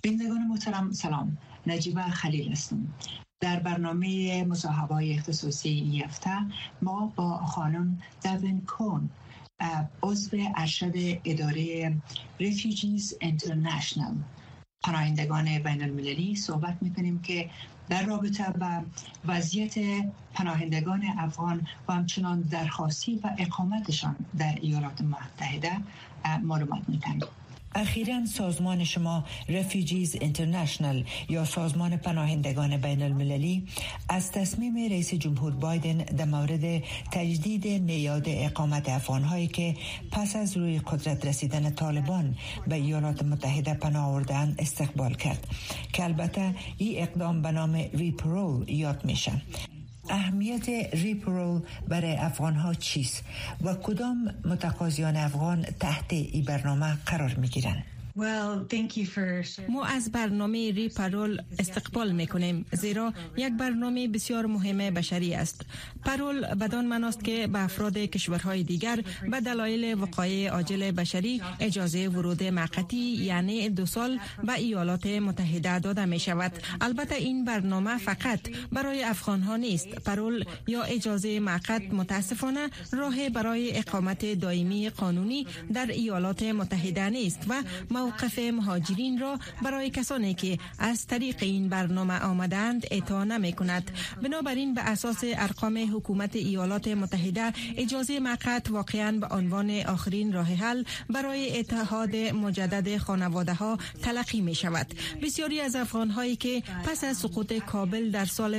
بینندگان محترم سلام، نجیبه خلیل هستم. در برنامه مصاحبه‌های اختصاصی این هفته ما با خانم دوین کون، عضو ارشد اداره Refugees International پناهندگان بین المللی صحبت می‌کنیم که در رابطه با وضعیت پناهندگان افغان و همچنان درخواستی و اقامتشان در ایالات متحده معلومات می‌دهیم. اخیراً سازمان شما Refugees International یا سازمان پناهندگان بین المللی از تصمیم رئیس جمهور بایدن در مورد تجدید میعاد اقامت افغان‌هایی که پس از روی قدرت رسیدن طالبان به ایالات متحده پناه آوردند استقبال کرد که البته این اقدام به نام ریپرول یاد میشه. اهمیت ریپرول برای افغان‌ها چیست و کدام متقاضیان افغان تحت این برنامه قرار می‌گیرند؟ ما از برنامه ریپرول استقبال میکنیم زیرا یک برنامه بسیار مهم بشری است. پرول بدان معناست که به افراد کشورهای دیگر به دلایل وقایع عاجل بشری اجازه ورود موقتی یعنی 2 سال به ایالات متحده داده می شود. البته این برنامه فقط برای افغانها نیست. پرول یا اجازه موقت متاسفانه راه برای اقامت دائمی قانونی در ایالات متحده نیست و موقف مهاجرین را برای کسانی که از طریق این برنامه آمدند اعطا نمی کند. بنابراین به اساس ارقام حکومت ایالات متحده اجازه موقت واقعاً به عنوان آخرین راه حل برای اتحاد مجدد خانواده ها تلقی می شود. بسیاری از افغان هایی که پس از سقوط کابل در سال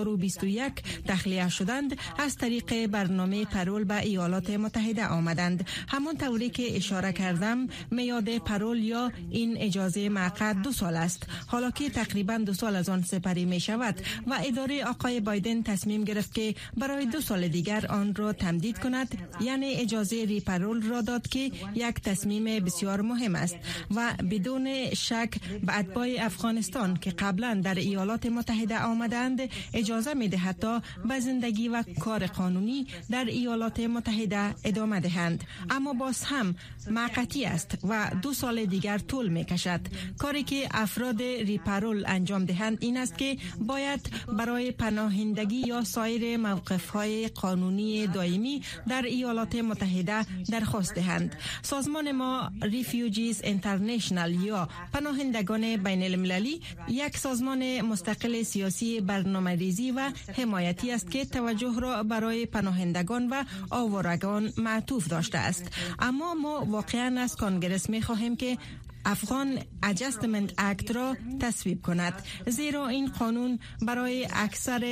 2021 تخلیه شدند از طریق برنامه پرول به ایالات متحده آمدند. همان طوری که اشاره کردم میعاد پرول یا این اجازه موقت 2 سال است، حالا که تقریبا 2 سال از آن سپری می شود و اداره آقای بایدن تصمیم گرفت که برای 2 سال دیگر آن را تمدید کند، یعنی اجازه ریپرول را داد که یک تصمیم بسیار مهم است و بدون شک به اتباع افغانستان که قبلا در ایالات متحده آمدند اجازه می دهد تا به زندگی و کار قانونی در ایالات متحده ادامه دهند، اما باز هم موقتی است و 2 سال دیگر طول می کشد. کاری که افراد ریپرول انجام دهند این است که باید برای پناهندگی یا سایر موقف‌های قانونی دائمی در ایالات متحده درخواست دهند. سازمان ما Refugees International یا پناهندگان بین المللی یک سازمان مستقل سیاسی برنامه‌ریزی و حمایتی است که توجه را برای پناهندگان و آوارگان معطوف داشته است. اما ما واقعاً از کانگرس می خواهیم که افغان اجستمنت اکت را تصویب کند، زیرا این قانون برای اکثر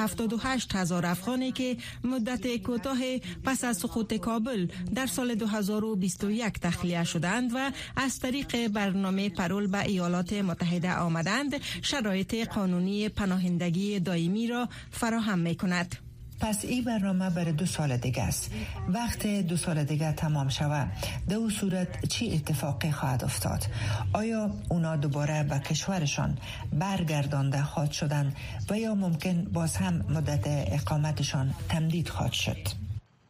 78,000 افغانی که مدت کوتاه پس از سقوط کابل در سال 2021 تخلیه شدند و از طریق برنامه پرول به ایالات متحده آمدند شرایط قانونی پناهندگی دائمی را فراهم می کند. پس این برنامه برای 2 سال دیگه است. وقت 2 سال دیگه تمام شود در اون صورت چی اتفاقی خواهد افتاد؟ آیا اونا دوباره به کشورشان برگردانده خواهد شدن و یا ممکن باز هم مدت اقامتشان تمدید خواهد شد؟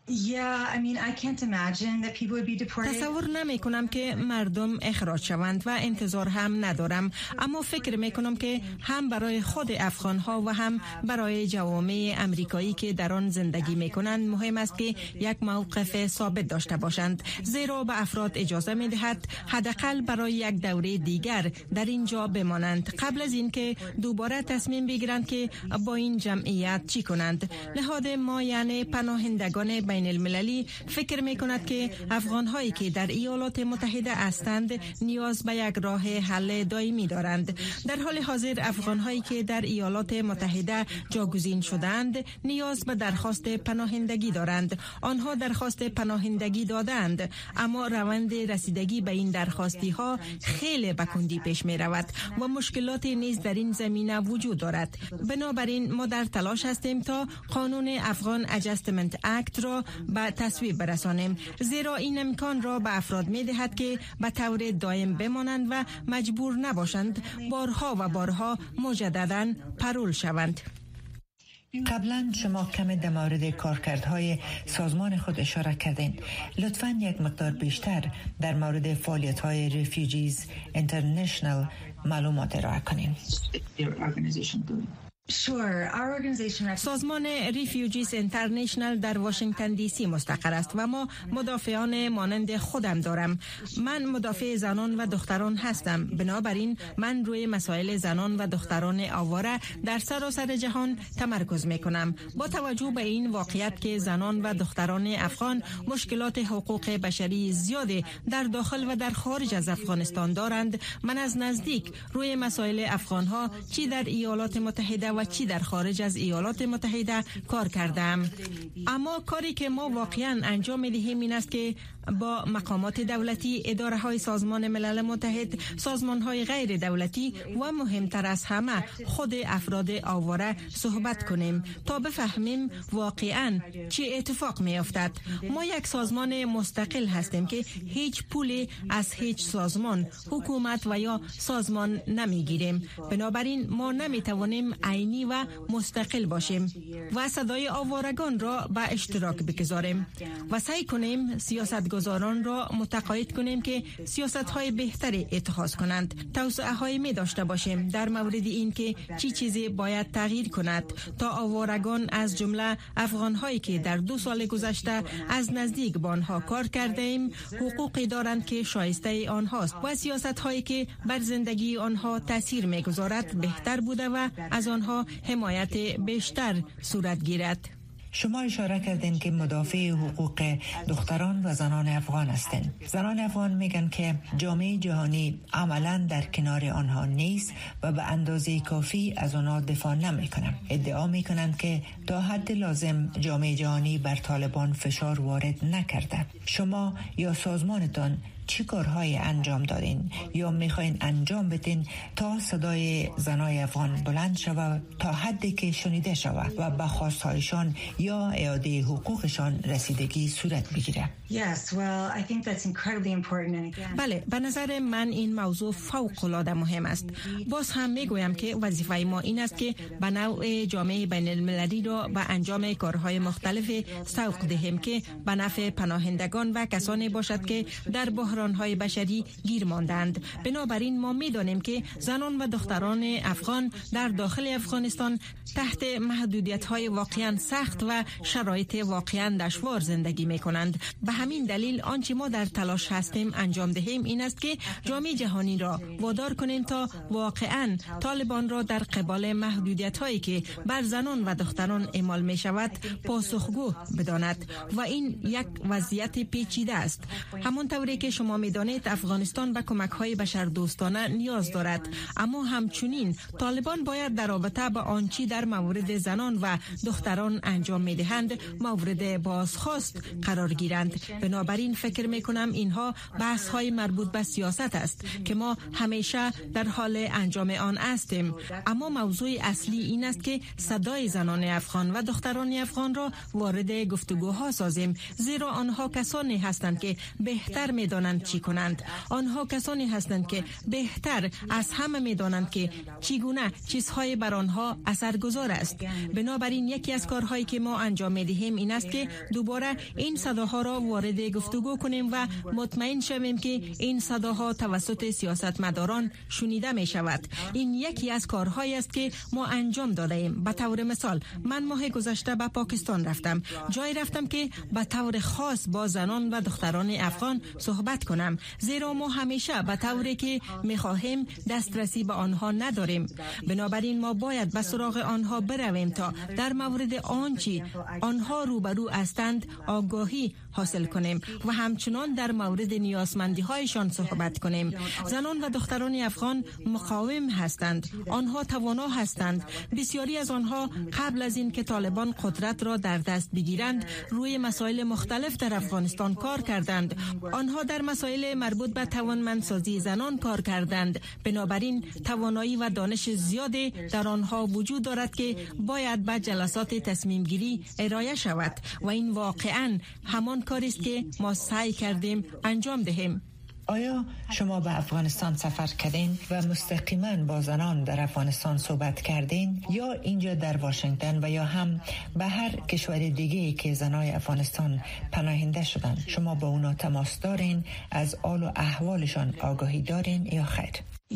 تصور نمی کنم که مردم اخراج شوند و انتظار هم ندارم، اما فکر می کنم که هم برای خود افغان ها و هم برای جوامع امریکایی که در آن زندگی می کنند مهم است که یک موقف ثابت داشته باشند، زیرا به افراد اجازه می دهد حداقل برای یک دوره دیگر در اینجا بمانند قبل از اینکه دوباره تصمیم بگیرند که با این جمعیت چی کنند. نهاد ما یعنی پناهندگان بین المللی فکر می کند که افغان هایی که در ایالات متحده هستند نیاز به یک راه حل دائمی دارند. در حال حاضر افغان هایی که در ایالات متحده جاگزین شدند نیاز به درخواست پناهندگی دارند. آنها درخواست پناهندگی دادند، اما روند رسیدگی به این درخواستی ها خیلی به کندی پیش می رود و مشکلات نیز در این زمینه وجود دارد. بنابراین ما در تلاش هستیم تا قانون افغان اجستمنت اکت را به تصویب برسانیم، زیرا این امکان را به افراد می دهد که به طور دائم بمانند و مجبور نباشند بارها و بارها مجددا پرول شوند. قبلا شما کم در مورد کارکردهای سازمان خود اشاره کردین. لطفاً یک مقدار بیشتر در مورد فعالیت‌های ریفیوجیز اینترنشنال معلومات ارائه کنین. سازمان ریفیوجیز اینترنشنال در واشنگتن دی سی مستقر است و ما مدافعان مانند خودم دارم. من مدافع زنان و دختران هستم. بنابراین من روی مسائل زنان و دختران آواره در سراسر جهان تمرکز می کنم. با توجه به این واقعیت که زنان و دختران افغان مشکلات حقوق بشری زیاده در داخل و در خارج از افغانستان دارند، من از نزدیک روی مسائل افغانها چی در ایالات متحده و چی در خارج از ایالات متحده کار کردم. اما کاری که ما واقعا انجام می‌دهیم این است که با مقامات دولتی، اداره‌های سازمان ملل متحد، سازمان‌های غیر دولتی و مهمتر از همه خود افراد آواره صحبت کنیم تا بفهمیم واقعا چه اتفاق می‌افتد. ما یک سازمان مستقل هستیم که هیچ پولی از هیچ سازمان، حکومت و یا سازمان نمی‌گیریم. بنابراین ما نمی‌توانیم عینی و مستقل باشیم و صدای آوارگان را به اشتراک بگذاریم و سعی کنیم سیاستگزاران را متقاعد کنیم که سیاست‌های بهتری اتخاذ کنند. توصیه‌هایی می داشته باشیم در مورد این که چی چیزی باید تغییر کند تا آوارگان از جمله افغان‌هایی که در 2 سال گذشته از نزدیک با آنها کار کرده ایم حقوقی دارند که شایسته آنهاست و سیاست‌هایی که بر زندگی آنها تاثیر می‌گذارد بهتر بوده و از آنها حمایت بیشتر صورت گیرد. شما اشاره کردین که مدافع حقوق دختران و زنان افغان هستین. زنان افغان میگن که جامعه جهانی عملاً در کنار آنها نیست و به اندازه کافی از آنها دفاع نمیکنن. ادعا میکنن که تا حد لازم جامعه جهانی بر طالبان فشار وارد نکرده. شما یا سازمانتان چی کارهای انجام دادین یا میخواین انجام بدین تا صدای زنای افغان بلند شود تا حدی که شنیده شود و به خواستهایشان یا اعاده حقوقشان رسیدگی صورت بگیره؟ بله، به نظر من این موضوع فوق العاده مهم است. باز هم میگویم که وظیفه ما این است که به نوع جامعه بین المللی را به انجام کارهای مختلف سوق دهیم که به نفع پناهندگان و کسانی باشد که در بحران‌های بشری گیر ماندند. بنابراین ما می‌دانیم که زنان و دختران افغان در داخل افغانستان تحت محدودیت‌های واقعاً سخت و شرایط واقعاً دشوار زندگی می‌کنند. به همین دلیل آنچه ما در تلاش هستیم انجام دهیم این است که جامعه جهانی را وادار کنیم تا واقعاً طالبان را در قبال محدودیت‌هایی که بر زنان و دختران اعمال می‌شود پاسخگو بداند و این یک وضعیت پیچیده است. همانطوری که شما می‌دانید افغانستان به کمک‌های بشردوستانه نیاز دارد، اما همچنین طالبان باید در رابطه با آنچه در مورد زنان و دختران انجام می‌دهند مورد بازخواست قرار گیرند. بنابراین فکر می‌کنم اینها بحث‌های مربوط به سیاست است که ما همیشه در حال انجام آن هستیم، اما موضوع اصلی این است که صدای زنان افغان و دختران افغان را وارد گفتگوها سازیم، زیرا آنها کسانی هستند که بهتر می‌دانند چی کنند. آنها کسانی هستند که بهتر از همه می‌دانند که چگونه چیزهای بر آنها اثرگذار است. بنابراین یکی از کارهایی که ما انجام می‌دهیم این است که دوباره این صداها را وارد گفتگو کنیم و مطمئن شویم که این صداها توسط سیاستمداران شنیده می شود. این یکی از کارهایی است که ما انجام داده ایم. به طور مثال من ماه گذشته به پاکستان رفتم. جایی رفتم که به طور خاص با زنان و دختران افغان صحبت کنم، زیرا ما همیشه به طوری که می خواهیم دسترسی به آنها نداریم. بنابراین ما باید به سراغ آنها برویم تا در مورد آنچه آنها روبرو هستند آگاهی حاصل کنیم و همچنان در مورد نیازمندی هایشان صحبت کنیم. زنان و دختران افغان مقاوم هستند، آنها توانا هستند. بسیاری از آنها قبل از این که طالبان قدرت را در دست بگیرند روی مسائل مختلف در افغانستان کار کردند. آنها در مسائل مربوط به توانمندسازی زنان کار کردند. بنابراین توانایی و دانش زیادی در آنها وجود دارد که باید به جلسات تصمیم گیری ارائه شود و این واقعاً همان کاری است که ما سعی کردیم انجام دهیم. آیا شما به افغانستان سفر کردین و مستقیما با زنان در افغانستان صحبت کردین یا اینجا در واشنگتن و یا هم به هر کشور دیگه که زنای افغانستان پناهنده شدن شما با اونا تماس دارین، از حال و احوالشان آگاهی دارین یا خیر؟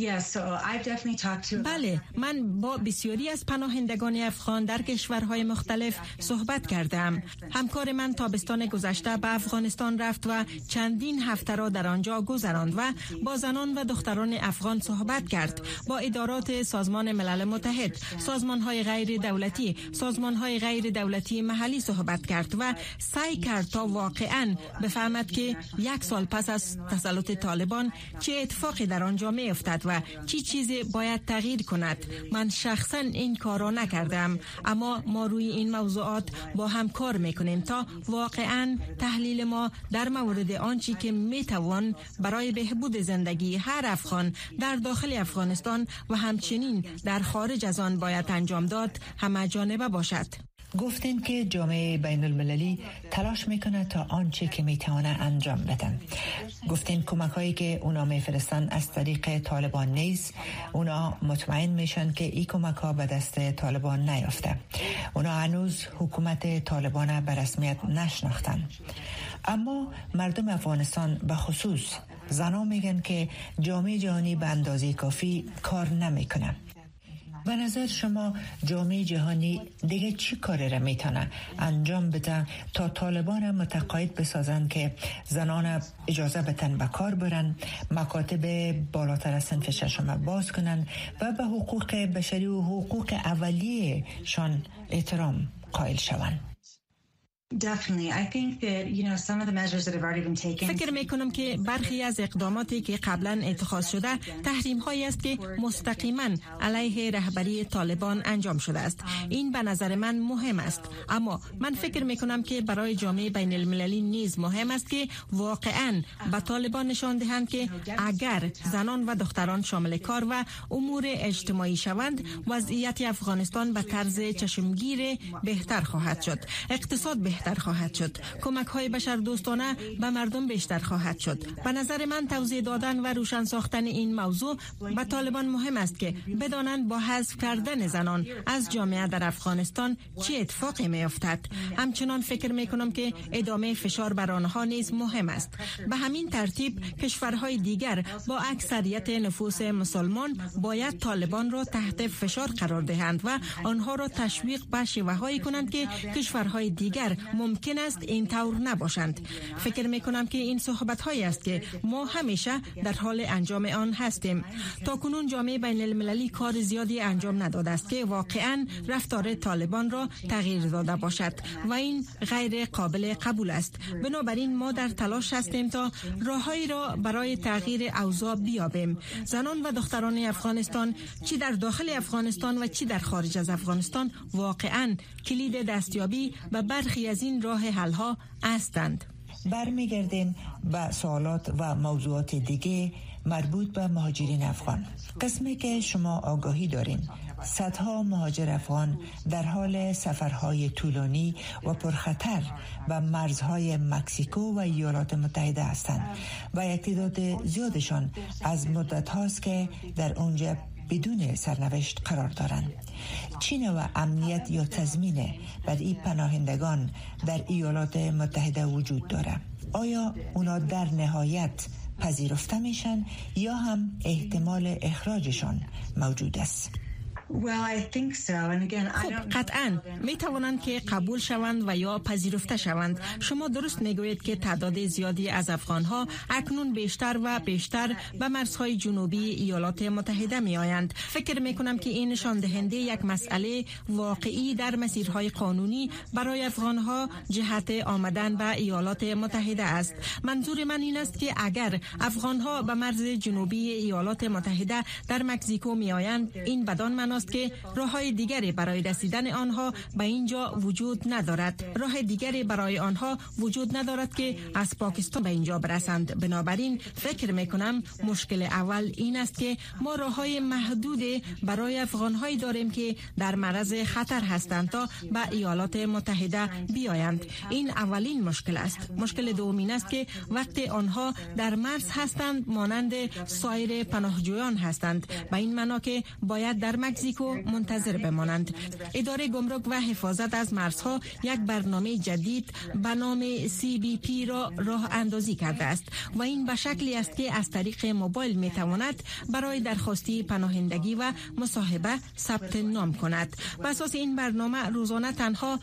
بله، من با بسیاری از پناهندگان افغان در کشورهای مختلف صحبت کردم. همکار من تابستان گذشته به افغانستان رفت و چندین هفته را در آنجا گذراند و با زنان و دختران افغان صحبت کرد. با ادارات سازمان ملل متحد، سازمان‌های غیر دولتی، سازمان‌های غیر دولتی محلی صحبت کرد و سعی کرد تا واقعاً بفهمد که 1 سال پس از تسلط طالبان چه اتفاقی در آنجا می‌افتد و چی چیزی باید تغییر کند. من شخصا این کار را نکردم، اما ما روی این موضوعات با هم کار میکنیم تا واقعا تحلیل ما در مورد آنچه که میتوان برای بهبود زندگی هر افغان در داخل افغانستان و همچنین در خارج از آن باید انجام داد همه جانبه باشد. گفتین که جامعه بین المللی تلاش میکنه تا آنچه که میتونه انجام بدن. گفتین کمک هایی که اونا میفرستن از طریق طالبان نیست. اونا مطمئن میشن که این کمک ها به دست طالبان نیافته. اونا هنوز حکومت طالبان به رسمیت نشناختن. اما مردم افغانستان به خصوص زنان میگن که جامعه جهانی به اندازه کافی کار نمیکنه. به نظر شما جامعه جهانی دیگه چی کاری را میتونه انجام بده تا طالبان متقاعد بسازن که زنان اجازه بدن به کار برن، مکاتب بالاتر از صنف ششم باز کنن و به حقوق بشری و حقوق اولیه شان احترام قائل شوند؟ فکر میکنم که برخی از اقداماتی که قبلا اتخاذ شده تحریم هایی است که مستقیما علیه رهبری طالبان انجام شده است. این به نظر من مهم است، اما من فکر میکنم که برای جامعه بین المللی نیز مهم است که واقعا به طالبان نشان دهند که اگر زنان و دختران شامل کار و امور اجتماعی شوند، وضعیت افغانستان به طرز چشمگیر بهتر خواهد شد، اقتصاد بهتر خواهد شد، کمک های بشر دوستانه به مردم بیشتر خواهد شد. به نظر من توضیح دادن و روشن ساختن این موضوع به طالبان مهم است که بدانند با حذف کردن زنان از جامعه در افغانستان چه اتفاقی می افتد. همچنان فکر می کنم که ادامه فشار بر آنها نیز مهم است. به همین ترتیب کشورهای دیگر با اکثریت نفوس مسلمان باید طالبان را تحت فشار قرار دهند و آنها را تشویق به شیوه‌هایی کنند که کشورهای دیگر ممکن است این طور نباشند. فکر میکنم که این صحبت هایی است که ما همیشه در حال انجام آن هستیم. تاکنون جامعه بین المللی کار زیادی انجام نداده است که واقعا رفتار طالبان را تغییر داده باشد و این غیر قابل قبول است. بنابراین ما در تلاش هستیم تا راههایی را برای تغییر اوضاع بیابیم. زنان و دختران افغانستان چی در داخل افغانستان و چی در خارج از افغانستان واقعا کلید دستیابی و برخی از این راه حل ها هستند. برمیگردیم به سوالات و موضوعات دیگه مربوط به مهاجرین افغان. قسمی که شما آگاهی دارین، صدها مهاجر افغان در حال سفرهای طولانی و پرخطر به مرزهای مکزیکو و ایالات متحده هستند و یک تعداد زیادشان از مدت هاست که در اونجا بدون سرنوشت قرار دارند. چه نوع امنیت یا تضمین بر این پناهندگان در ایالات متحده وجود داره؟ آیا اونا در نهایت پذیرفته میشن یا هم احتمال اخراجشان موجود است؟ قطعاً می توانند که قبول شوند و یا پذیرفته شوند. شما درست میگویید که تعداد زیادی از افغانها اکنون بیشتر و بیشتر به مرزهای جنوبی ایالات متحده می آیند. فکر می کنم که این نشان دهنده یک مسئله واقعی در مسیرهای قانونی برای افغانها جهت آمدن به ایالات متحده است. منظور من این است که اگر افغانها به مرز جنوبی ایالات متحده در مکزیکو می آیند، این بدان معنی آنهاست که راههای دیگری برای رسیدن آنها به اینجا وجود ندارد. راه دیگری برای آنها وجود ندارد که از پاکستان به اینجا برسند. بنابراین فکر میکنم مشکل اول این است که ما راههای محدود برای افغانهایی داریم که در معرض خطر هستند تا به ایالات متحده بیایند. این اولین مشکل است. مشکل دومین است که وقتی آنها در مرز هستند مانند سایر پناهجویان هستند، به این معنا که باید در مکزیکو منتظر بمانند. اداره گمرک و حفاظت از مرزها یک برنامه جدید به نام CBP را راه اندازی کرده است و این به شکلی است که از طریق موبایل می تواند برای درخواستی پناهندگی و مصاحبه ثبت نام کند. بر اساس این برنامه روزانه تنها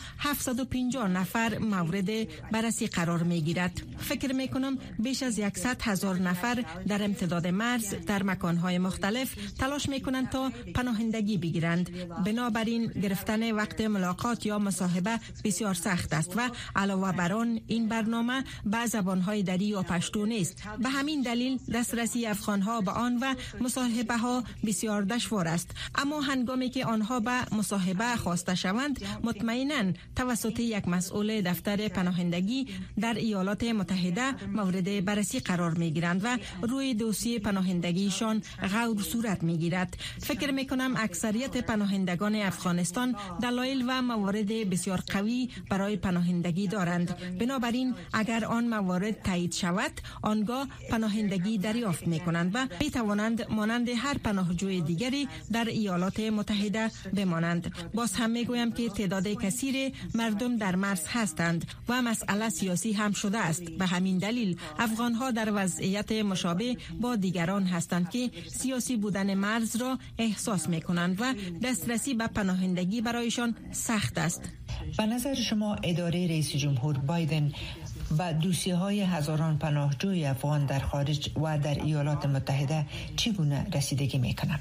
750 نفر مورد بررسی قرار می گیرد. فکر می کنم بیش از 100,000 نفر در امتداد مرز در مکانهای مختلف تلاش می کنند تا پناهندگی بگیرند. بنابراین گرفتن وقت ملاقات یا مصاحبه بسیار سخت است و علاوه بر آن این برنامه به زبانهای دری و پشتو نیست. به همین دلیل دسترسی افغانها به آن و مصاحبه ها بسیار دشوار است. اما هنگامی که آنها به مصاحبه خواسته شوند مطمئناً توسط یک مسئول دفتر پناهندگی در ایالات متحده مورد بررسی قرار می گیرند و روی دوسیه پناهندگیشان غور صورت می گیرد. فکر می کنم اکثریت پناهندگان افغانستان دلایل و موارد بسیار قوی برای پناهندگی دارند. بنابراین اگر آن موارد تایید شود آنگاه پناهندگی دریافت می کنند و می توانند مانند هر پناهجوی دیگری در ایالات متحده بمانند. باز هم می گویم که تعداد کثیر مردم در مرز هستند و مسئله سیاسی هم شده است. به همین دلیل افغانها در وضعیت مشابه با دیگران هستند که سیاسی بودن مرز را احساس می کنند و دسترسی به پناهندگی برایشان سخت است. به نظر شما اداره رئیس جمهور بایدن و دوسیه‌های هزاران پناهجوی افغان در خارج و در ایالات متحده چگونه رسیدگی می‌کنند؟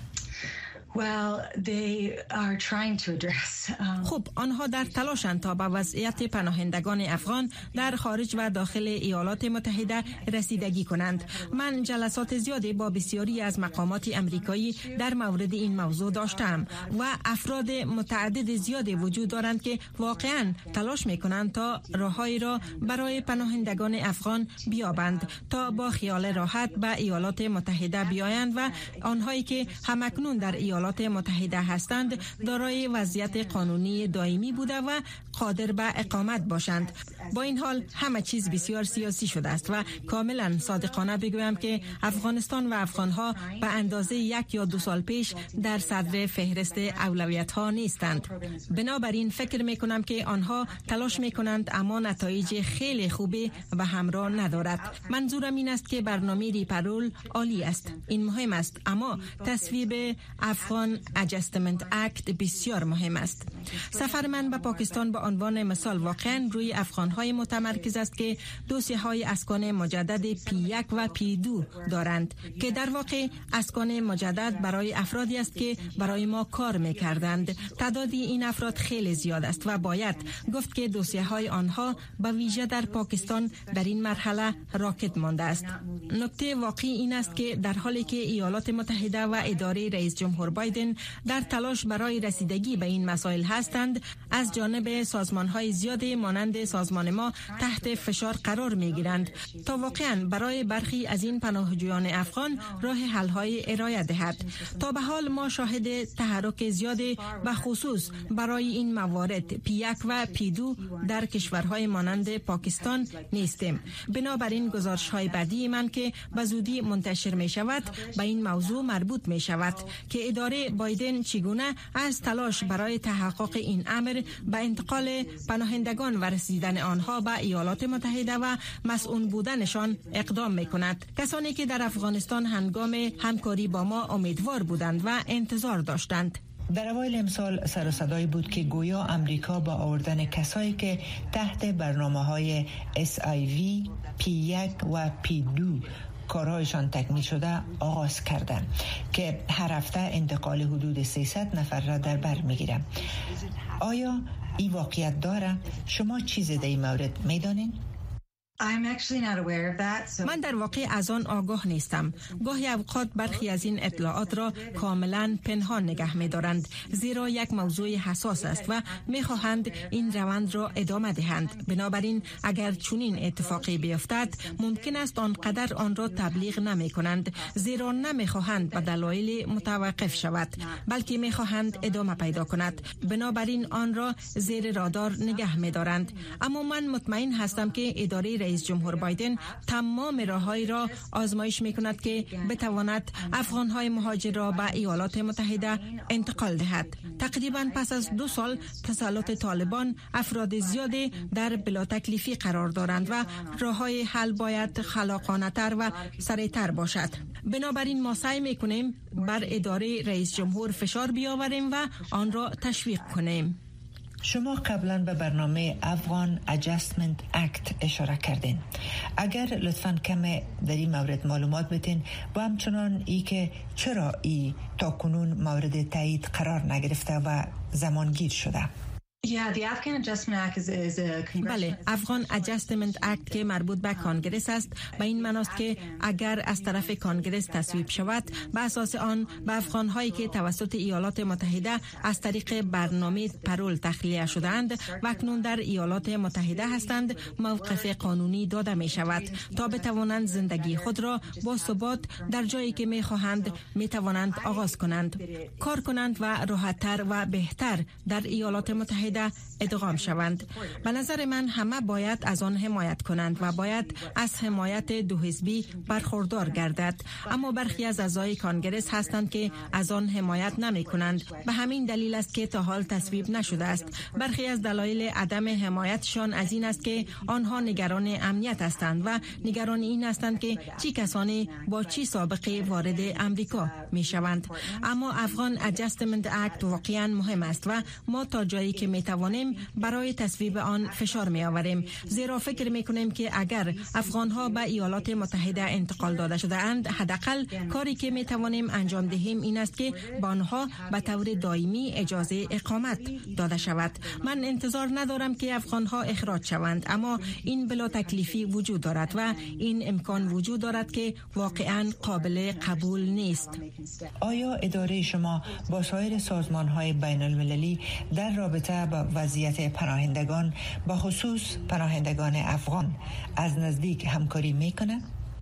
خب آنها در تلاشند تا به وضعیت پناهندگان افغان در خارج و داخل ایالات متحده رسیدگی کنند. من جلسات زیادی با بسیاری از مقامات امریکایی در مورد این موضوع داشتم و افراد متعدد زیادی وجود دارند که واقعاً تلاش می‌کنند تا راههایی را برای پناهندگان افغان بیابند تا با خیال راحت به ایالات متحده بیایند و آنهایی که همکنون در ایالات متحده هستند دارای وضعیت قانونی دائمی بوده و قادر به اقامت باشند. با این حال همه چیز بسیار سیاسی شده است و کاملا صادقانه بگویم که افغانستان و افغانها به اندازه 1 یا 2 سال پیش در صدر فهرست اولویت ها نیستند. بنابراین فکر می کنم که آنها تلاش می کنند اما نتایج خیلی خوبی به همراه ندارد. منظورم این است که برنامه ریپرول عالی است، این مهم است، اما تصویب افغان اجستمنت اکت بسیار مهم است. سفر من به پاکستان به عنوان مثال واقعا روی افغانهای متمرکز است که دوسیه‌های اسکان مجدد P1 و P2 دارند که در واقع اسکان مجدد برای افرادی است که برای ما کار می‌کردند. تعداد این افراد خیلی زیاد است و باید گفت که دوسیه‌های آنها به ویژه در پاکستان در این مرحله راکد مانده است. نکته واقعی این است که در حالی که ایالات متحده و اداره رئیس جمهور بایدن در تلاش برای رسیدگی به این مسائل هستند، از جانب سازمان‌های زیادی مانند سازمان ما تحت فشار قرار می‌گیرند تا واقعاً برای برخی از این پناهجویان افغان راه حل‌های ارائه دهد. تا به حال ما شاهد تحرک زیادی به خصوص برای این موارد P1 و P2 در کشورهای مانند پاکستان نیستیم. بنابراین گزارش‌های بعدی من که به زودی منتشر می‌شود به این موضوع مربوط می‌شود که اداره بایدن چگونه از تلاش برای تحقق این امر به انتقال پناهندگان و رسیدن آنها به ایالات متحده و مسئول بودنشان اقدام می‌کند. کسانی که در افغانستان هنگام همکاری با ما امیدوار بودند و انتظار داشتند. در اوایل امسال سر و صدایی بود که گویا امریکا با آوردن کسایی که تحت برنامه‌های SIV، P1 و P2 کارهایشان تکمیل شده آغاز کردند که هر هفته انتقال حدود 300 نفر را در بر می‌گیرد. آیا این واقعیت داره؟ شما چیزی در این مورد می‌دانید؟ من در واقع از آن آگاه نیستم. گاهی اوقات برخی از این اطلاعات را کاملا پنهان نگه می دارند، زیرا یک موضوع حساس است و می خواهند این روند را ادامه دهند. بنابراین اگر چنین اتفاقی بیفتد ممکن است آنقدر آن را تبلیغ نمی کنند، زیرا نمی خواهند به دلایل متوقف شود، بلکه می خواهند ادامه پیدا کند. بنابراین آن را زیر رادار نگه می دارند. اما من مطمئن هستم که اداره رئیس جمهور بایدن تمام راه‌هایی را آزمایش می‌کند که بتواند افغان‌های مهاجر را به ایالات متحده انتقال دهد. تقریباً پس از 2 سال تسلط طالبان، افراد زیادی در بلا تکلیفی قرار دارند و راه‌های حل باید خلاقانه‌تر و سریع‌تر باشد. بنابراین ما سعی می‌کنیم بر اداره رئیس جمهور فشار بیاوریم و آن را تشویق کنیم. شما قبلا به برنامه افغان ادجستمنت اکت اشاره کردین. اگر لطفاً کم در این مورد معلومات بدین و همچنان ای که چرا ای تا کنون مورد تایید قرار نگرفته و زمانگیر شده. بله، افغان ادجستمنت اکت که مربوط به کانگرس است، به این معناست که اگر از طرف کانگرس تصویب شود، به اساس آن به افغان‌هایی که توسط ایالات متحده از طریق برنامه پرول تخلیه شدند و اکنون در ایالات متحده هستند موقف قانونی داده می شود تا بتوانند زندگی خود را با ثبات در جایی که می خواهند می توانند آغاز کنند، کار کنند و راحت‌تر و بهتر در ایالات متحده ادغام شوند. به نظر من همه باید از آن حمایت کنند و باید از حمایت دو حزبی برخوردار گردد، اما برخی از اعضای کانگرس هستند که از آن حمایت نمی کنند. به همین دلیل است که تا حال تصویب نشده است. برخی از دلایل عدم حمایتشان از این است که آنها نگران امنیت هستند و نگران این هستند که چه کسانی با چه سابقه وارد امریکا می شوند. اما افغان ادجستمنت اکت واقعا مهم است و ما تا جایی که می توانیم برای تصویب آن فشار می آوریم، زیرا فکر می کنیم که اگر افغانها به ایالات متحده انتقال داده شده اند، حداقل کاری که می توانیم انجام دهیم این است که با آنها به طور دائمی اجازه اقامت داده شود. من انتظار ندارم که افغانها اخراج شوند، اما این بلا تکلیفی وجود دارد و این امکان وجود دارد که واقعا قابل قبول نیست. آیا اداره شما با سایر سازمان‌های بین المللی در رابطه با وضعیت پناهندگان، با خصوص پناهندگان افغان، از نزدیک همکاری میکنه؟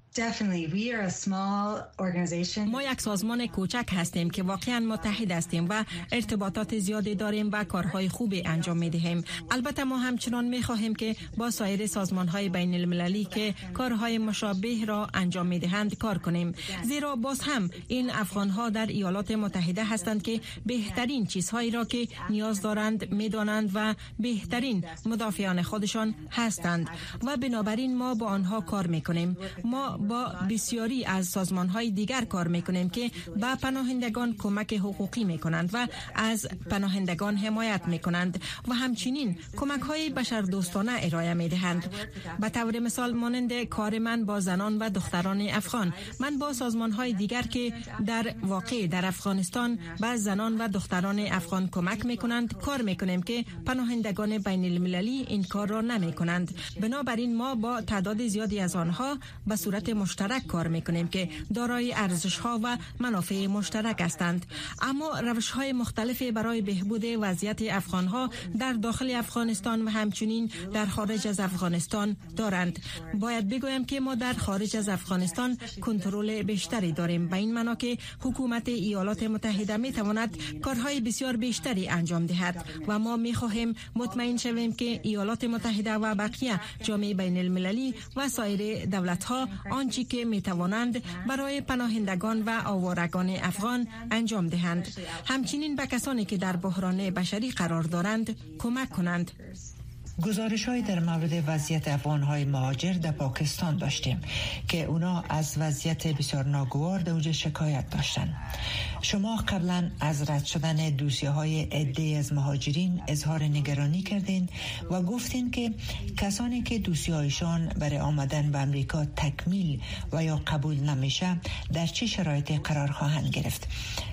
ما یک سازمان کوچک هستیم که واقعا متحد هستیم و ارتباطات زیادی داریم و کارهای خوبی انجام میدهیم. البته ما همچنان میخواهیم که با سایر سازمانهای بین المللی که کارهای مشابه را انجام میدهند کار کنیم، زیرا باز هم این افغانها در ایالات متحده هستند که بهترین چیزهایی را که نیاز دارند میدانند و بهترین مدافعان خودشان هستند و بنابراین ما با آنها کار میکنیم. ما با بسیاری از سازمان‌های دیگر کار می‌کنیم که به پناهندگان کمک حقوقی می‌کنند و از پناهندگان حمایت می‌کنند و همچنین کمک‌های بشردوستانه ارائه می‌دهند. به طور مثال مانند کار من با زنان و دختران افغان، من با سازمان‌های دیگر که در واقع در افغانستان به زنان و دختران افغان کمک می‌کنند کار می‌کنیم که پناهندگان بین المللی این کار را نمی‌کنند. بنابراین ما با تعداد زیادی از آنها به صورت مشترک کار میکنیم که دارای ارزش‌ها و منافع مشترک هستند، اما روش‌های مختلفی برای بهبود وضعیت افغان‌ها در داخل افغانستان و همچنین در خارج از افغانستان دارند. باید بگویم که ما در خارج از افغانستان کنترل بیشتری داریم، به این معنا که حکومت ایالات متحده میتواند کارهای بسیار بیشتری انجام دهد و ما میخواهیم مطمئن شویم که ایالات متحده و بقیه جامعه بین المللی و سایر دولت‌ها آنچه که میتوانند برای پناهندگان و آوارگان افغان انجام دهند، همچنین به کسانی که در بحران بشری قرار دارند کمک کنند. گزارش‌های در مورد وضعیت افغان‌های مهاجر در پاکستان داشتیم که اونا از وضعیت بسیار ناگوار در اونجا شکایت داشتن. شما قبلا از رد شدن دوسیه‌های عده‌ای از مهاجرین اظهار نگرانی کردین و گفتین که کسانی که دوسیه‌هایشان برای آمدن به امریکا تکمیل و یا قبول نمیشه در چه شرایطی قرار خواهند گرفت.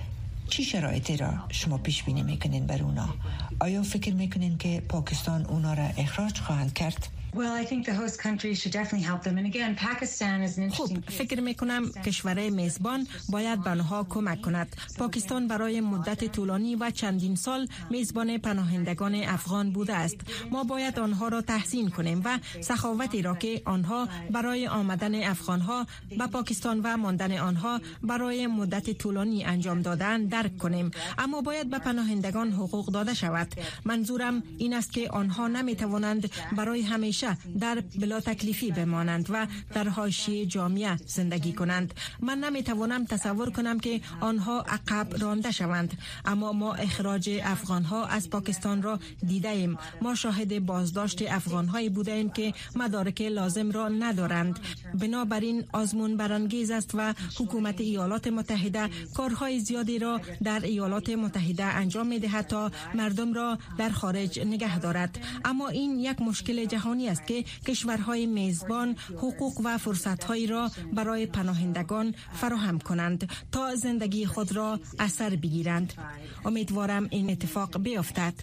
چی شرایطی را شما پیش بینی میکنین بر اونا؟ آیا فکر میکنین که پاکستان اونا را اخراج خواهند کرد؟ خب فکر میکنم کشور میزبان باید به آنها کمک کند. پاکستان برای مدت طولانی و چندین سال میزبان پناهندگان افغان بوده است. ما باید آنها را تحسین کنیم و سخاوتی را که آنها برای آمدن افغانها به پاکستان و ماندن آنها برای مدت طولانی انجام دادن درک کنیم. اما باید به پناهندگان حقوق داده شود. منظورم این است که آنها نمیتوانند برای همیشه در بلا تکلیفی بمانند و در حاشیه جامعه زندگی کنند. من نمیتوانم تصور کنم که آنها عقب رانده شوند. اما ما اخراج افغانها از پاکستان را دیده ایم. ما شاهد بازداشت افغانهایی بوده ایم که مدارک لازم را ندارند. بنابراین آزمون برانگیز است و حکومت ایالات متحده کارهای زیادی را در ایالات متحده انجام می‌دهد تا مردم را در خارج نگه دارد. اما این یک مشکل جهانی است که کشورهای میزبان حقوق و فرصت‌هایی را برای پناهندگان فراهم کنند تا زندگی خود را اثر بگیرند. امیدوارم این اتفاق بیفتد.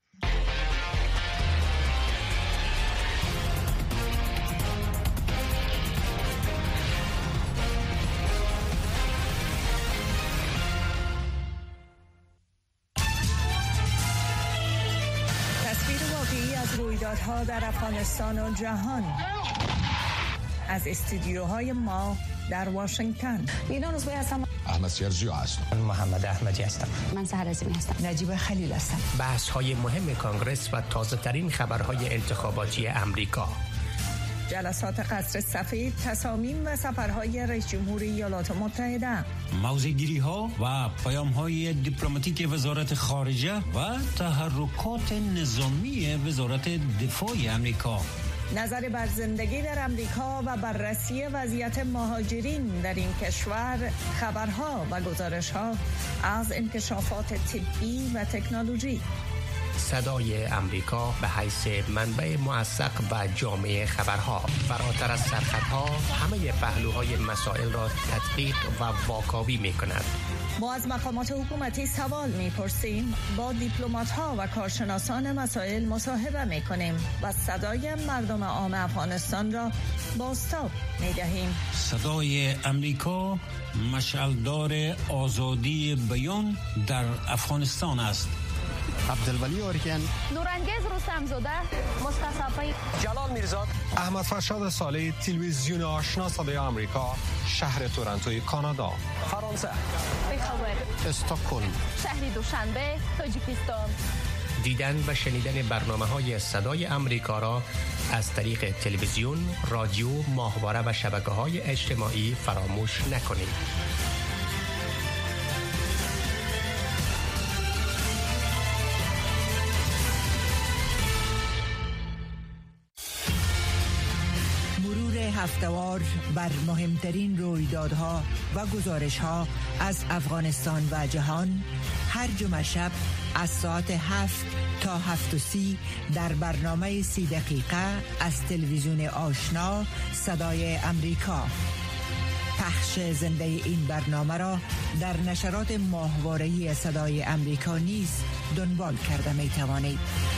رویدادها در افغانستان و جهان از استودیوهای ما در واشنگتن. اینا روزبه هستم. احمد سیرجیو هستم. من محمد احمدی هستم. من سحر عظیمی هستم. نجیب خلیل هستم. بحث های مهم کانگرس و تازه ترین خبرهای انتخاباتی امریکا. جلسات قصر سفید، تصامیم و سفرهای رئیس جمهور ایالات متحده. موضع‌گیری ها و پیام های دیپلماتیک وزارت خارجه و تحرکات نظامی وزارت دفاع امریکا. نظر بر زندگی در امریکا و بررسی وضعیت مهاجرین در این کشور، خبرها و گزارش‌ها از انکشافات طبی و تکنولوژی. صدای امریکا به حیث منبع موثق و جامع خبرها، فراتر از سرخطها همه پهلوهای مسائل را تدقیق و واکاوی می‌کند. ما از مقامات حکومتی سوال می‌پرسیم، با دیپلمات‌ها و کارشناسان مسائل مصاحبه می‌کنیم و صدای مردم عام افغانستان را بازتاب می‌دهیم. صدای امریکا مشعلدار آزادی بیان در افغانستان است. عبدالولی آریکن، نورانگیز رستمزاده، مصطفی جلال میرزاد، احمد فرشاد صالح، تلویزیون آشنا صدای آمریکا، شهر تورنتوی کانادا. فرانسه، بخواد، استکهلم، شهر دوشنبه، تاجیکستان. دیدن و شنیدن برنامه‌های صدای امریکا را از طریق تلویزیون، رادیو، ماهواره و شبکه‌های اجتماعی فراموش نکنید. هفته‌وار بر مهمترین رویدادها و گزارش‌ها از افغانستان و جهان هر جمعه شب از ساعت 7 تا 7:30 در برنامه 30 دقیقه از تلویزیون آشنا صدای امریکا. پخش زنده این برنامه را در نشرات ماهواره‌ای صدای امریکا نیز دنبال کرده می توانید.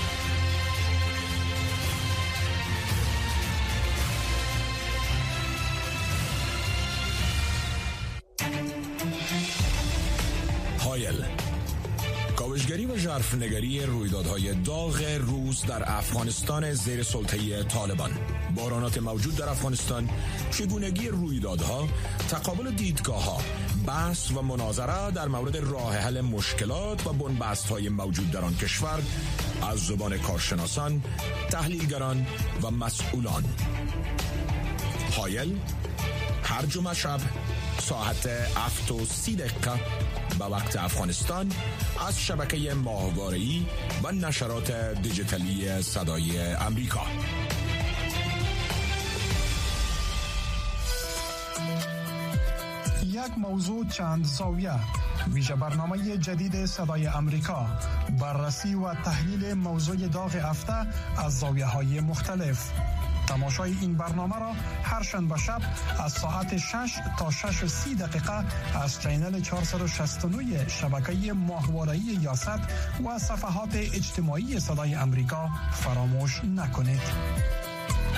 هایل، کاوشگری و ژرفنگری رویدادهای داغ روز در افغانستان زیر سلطه طالبان، بحرانات موجود در افغانستان، چگونگی رویدادها، تقابل دیدگاه‌ها، بحث و مناظره در مورد راه حل مشکلات و بنبست‌های موجود در آن کشور از زبان کارشناسان، تحلیلگران و مسئولان. هایل هر جمعه شب ساعت 7:30 به وقت افغانستان از شبکه ماهواره‌ای و نشرات دیجیتالی صدای امریکا. یک موضوع چند زاویه، ویژه برنامه جدید صدای امریکا، بررسی و تحلیل موضوع داغ هفته از زاویه‌های مختلف. تماشای این برنامه را هر شنبه شب از ساعت 6 تا 6:30 از چینل 469 شبکه ماهواره‌ای یاست و صفحات اجتماعی صدای امریکا فراموش نکنید.